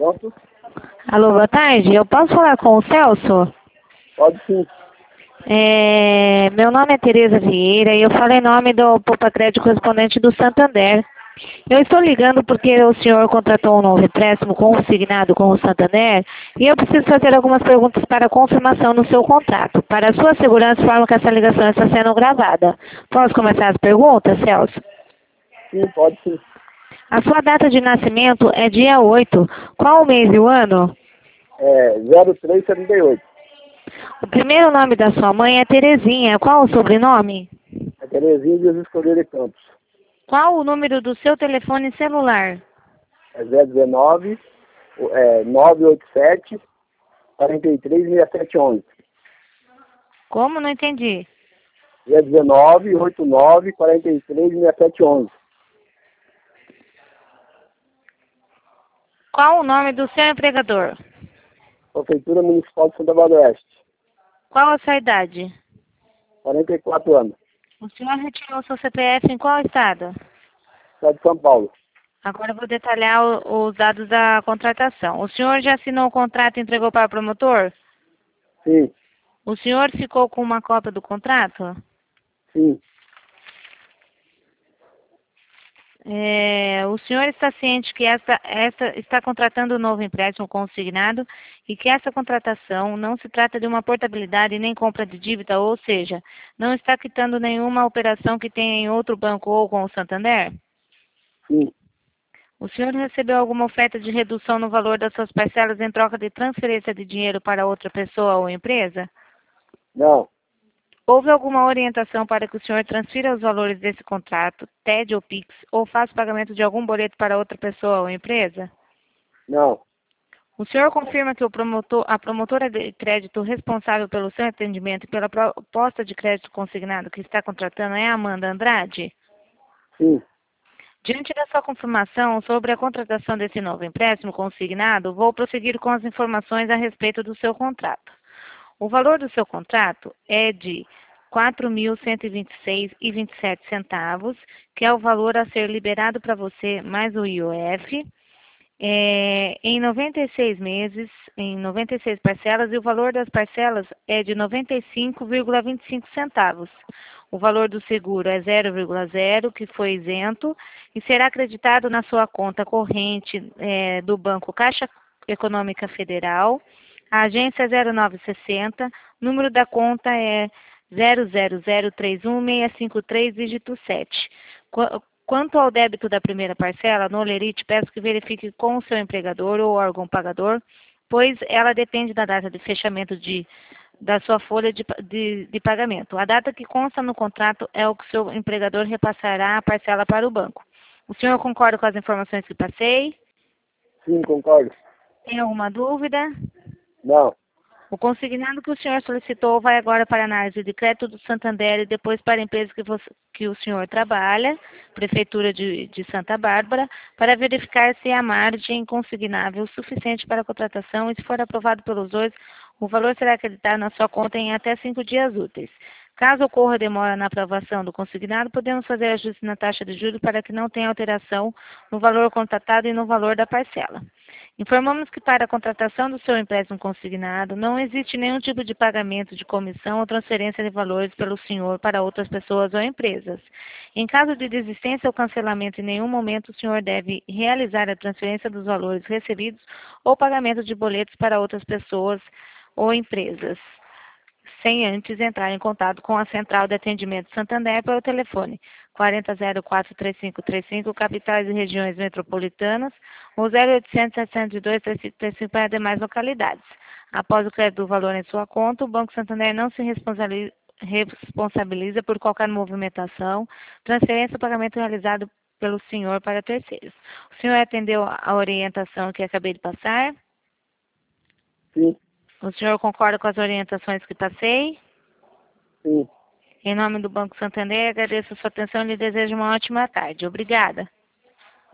Pronto? Alô, boa tarde. Eu posso falar com o Celso? Pode sim. Meu nome é Tereza Vieira e eu falo em nome do Poupa Crédito correspondente do Santander. Eu estou ligando porque o senhor contratou um novo empréstimo consignado com o Santander e eu preciso fazer algumas perguntas para confirmação no seu contrato. Para a sua segurança, informo que essa ligação está sendo gravada. Posso começar as perguntas, Celso? Sim, pode sim. A sua data de nascimento é dia 8. Qual o mês e o ano? 0378. O primeiro nome da sua mãe é Terezinha. Qual o sobrenome? É Terezinha de Jesus Cordeiro de Campos. Qual o número do seu telefone celular? É 019 987 436711. Como? Não entendi. 019 89 436711. Qual o nome do seu empregador? Prefeitura Municipal de Santa Bárbara do Oeste. Qual a sua idade? 44 anos. O senhor retirou seu CPF em qual estado? Estado de São Paulo. Agora eu vou detalhar os dados da contratação. O senhor já assinou o contrato e entregou para o promotor? Sim, O senhor ficou com uma cópia do contrato? sim. O senhor está ciente que esta está contratando um novo empréstimo consignado e que essa contratação não se trata de uma portabilidade nem compra de dívida, ou seja, não está quitando nenhuma operação que tenha em outro banco ou com o Santander? Sim. O senhor recebeu alguma oferta de redução no valor das suas parcelas em troca de transferência de dinheiro para outra pessoa ou empresa? Não, Houve alguma orientação para que o senhor transfira os valores desse contrato, TED ou PIX, ou faça o pagamento de algum boleto para outra pessoa ou empresa? não, O senhor confirma que a promotora de crédito responsável pelo seu atendimento e pela proposta de crédito consignado que está contratando é a Amanda Andrade? sim, Diante da sua confirmação sobre a contratação desse novo empréstimo consignado, vou prosseguir com as informações a respeito do seu contrato. O valor do seu contrato é de R$ 4.126,27, que é o valor a ser liberado para você mais o IOF, em 96 meses, em 96 parcelas, e o valor das parcelas é de 95,25 centavos. O valor do seguro é 0,0, que foi isento, e será acreditado na sua conta corrente do Banco Caixa Econômica Federal, a agência 0960, número da conta é 00031653, dígito 7. Quanto ao débito da primeira parcela, no Olerite, peço que verifique com o seu empregador ou órgão pagador, pois ela depende da data de fechamento da sua folha de pagamento. A data que consta no contrato é o que o seu empregador repassará a parcela para o banco. O senhor concorda com as informações que passei? sim, concordo. Tem alguma dúvida? Não, O consignado que o senhor solicitou vai agora para a análise de crédito do Santander e depois para a empresa que o senhor trabalha, Prefeitura de Santa Bárbara, para verificar se há margem consignável suficiente para a contratação e, se for aprovado pelos dois, o valor será acreditado na sua conta em até 5 dias úteis. Caso ocorra demora na aprovação do consignado, podemos fazer ajuste na taxa de juros para que não tenha alteração no valor contratado e no valor da parcela. Informamos que para a contratação do seu empréstimo consignado, não existe nenhum tipo de pagamento de comissão ou transferência de valores pelo senhor para outras pessoas ou empresas. Em caso de desistência ou cancelamento, em nenhum momento o senhor deve realizar a transferência dos valores recebidos ou pagamento de boletos para outras pessoas ou empresas, sem antes entrar em contato com a Central de Atendimento Santander pelo telefone 4004-3535, capitais e regiões metropolitanas, ou 0800-702-3535 para demais localidades. Após o crédito do valor em sua conta, o Banco Santander não se responsabiliza por qualquer movimentação, transferência ou pagamento realizado pelo senhor para terceiros. O senhor atendeu a orientação que acabei de passar? sim, O senhor concorda com as orientações que passei? sim. Em nome do Banco Santander, agradeço a sua atenção e lhe desejo uma ótima tarde. Obrigada.